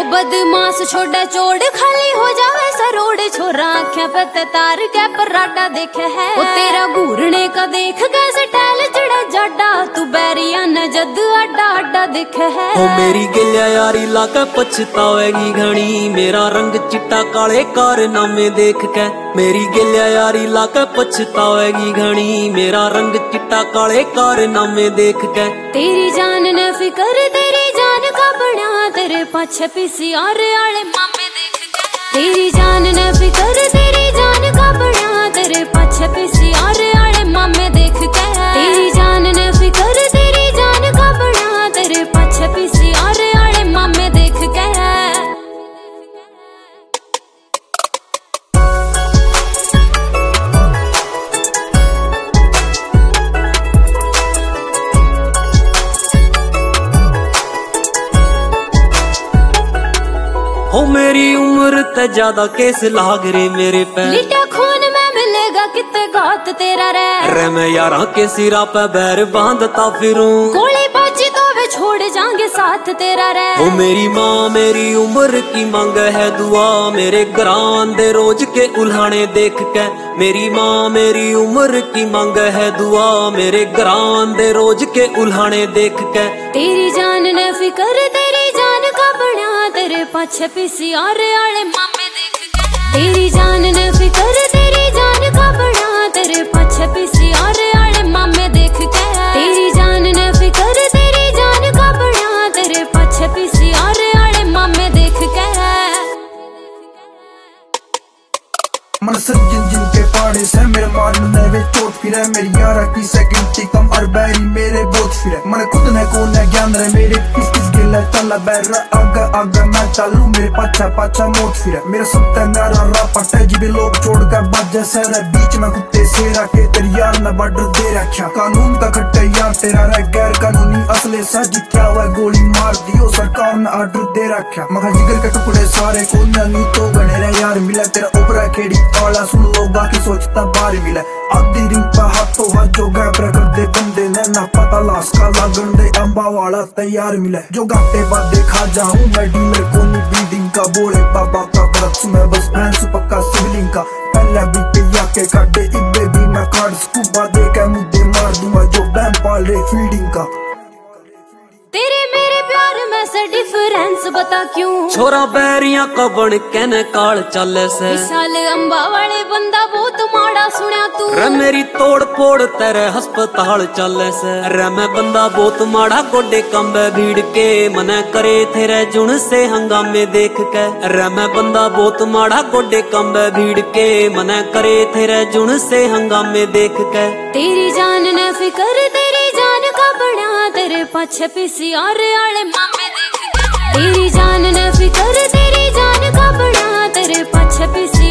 बदमाश छोड़ा चोड़ खाली हो जावे सरोड़ छोरा आँखें पे तार के पराठा देखे है वो तेरा घूरने का देख कैसे टैल चढ़ा जाडा तू बैरिया न जद अड्डा अड्डा देखे है ओ मेरी गिलिया यारी लाके पछतावेगी घनी मेरा रंग चिट्टा काले कारनामे देख के मेरी गिलिया यारी लाके पछतावेगी घनी मेरा रंग चिट्टा काले कारनामे देख के तेरी जान न फिकर तेरी जान का बना तेरे पाछे पीसीआर आले मामे देख के तेरी जान न फिकर तेरी जान का बना तेरे पाछे पीसीआर आले मामे देख के तेरी जान न फिकर तेरी जान का बना तेरे पाछे पीसीआर आले मामे देख के हो मेरी उम्र ते ज्यादा केस लाग रे मेरे पे लिटा खून में मिलेगा कितने घात तेरा रे मैं यारा के सिरा पे बैर बांधता फिरूं गोली बाजी तो वे छोड़ जाएंगे साथ तेरा रे ओ मेरी माँ मेरी उम्र की मांग है दुआ मेरे ग्रां दे रोज के उल्हाने देख के मेरी माँ मेरी उम्र की मांग है दुआ मेरे ग्रां दे रोज के उल्हाने देख के तेरी जान न फिकर तेरी जान का बना तेरे पाछे पीसीआर आले मामे देख के तेरी जान न फिकर तेरी जान का बना तेरे पाछे पीसीआर आले मामे देख के तेरी जान न फिकर तेरी जान का बना तेरे पाछे पीसीआर आले मामे देख के मन सज्जन जिनके पाड़े से मेरे मारने वे चोट फिरे मेरी यारा की सेकंड कम और बैरी मेरे बोझ फिरे मन खुद ने को ने ज्ञान रे मेरे किस गिला चला बैर आगे आगे मैं चालू मेरे पाछा पाछा मोट फिरे मेरे सत्ते नारा रापटे जी भी लोग छोड़ कर बाजे से रे बीच में कुत्ते से रखे तेरी यार ने बॉर्डर दे रखा कानून का खट्टे यार तेरा रे गैर कानूनी असले सज क्या हुआ गोली मार दियो सरकार ने ऑर्डर दे रखा मगर जिगर के टुकड़े सारे को नहीं तो गने रे यार मिला तेरा ओपरा खेड़ी वाला सुन लो बाकी सोचता बाहर मिला आधी रिंग पे हाथों हाथ जो गैबरा कर दे बंदे ने ना पता लाश का लागन दे अंबा वाला तैयार मिला जो घाटे बाद देखा जाऊं मैं डीलर कोनी बिल्डिंग का बोले बाबा का बरस में बस फैंस पक्का सिवलिंग का पहले भी पिया के काटे इब्बे भी मैं कार्ड स्कूबा दे के मुद्दे मार दूंगा जो बैम पाल रहे फील्डिंग का तेरे मेरे प्यार में से डिफरेंस बता क्यों छोरा बैरिया का बन कहने काल चले से साल अंबा वाले बंदा बहुत माड़ा सुना तू रे मेरी तोड़ फोड़ तेरे हस्पताल चले से रे मैं बंदा बहुत माड़ा गोडे कंबे भीड़ के मने करे तेरे जुन से हंगामे देख के रे मैं बंदा बहुत माड़ा गोडे कंबे भीड़ के मने करे तेरे जुन से हंगामे देख के तेरी जान न फिकर तेरी जान का बना तेरे पाछे पीसीआर आले मामे देख के तेरी जान न फिकर तेरी जान का बना तेरे पाछे पीसीआर